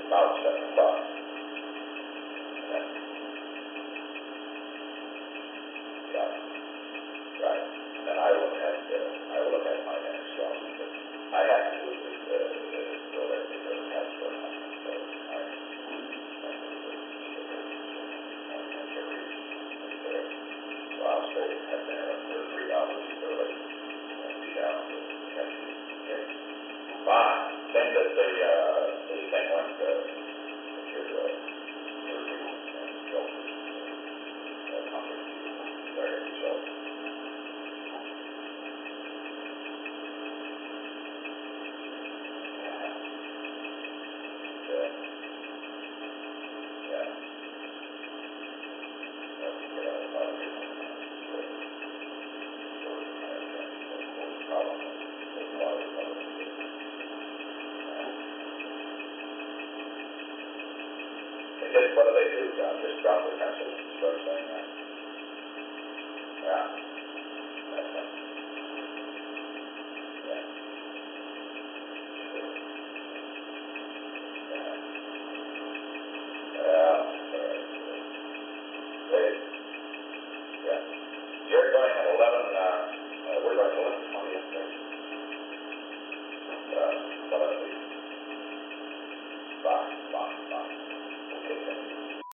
about 7 o'clock. Yeah. Yeah. Right. And I will look at my next job because I have to do this so that it doesn't have to go on. So I have to do it. So I'll stay at there for 3 hours early and be down to country. Okay. Fine. Think that this thing went your surgery and shelters comfort you there at the shelter. Yeah. Yeah. That's what I thought you were sort of problem with a lot of other things. What do they do, John? Just drop the pencil and start saying that? Yeah.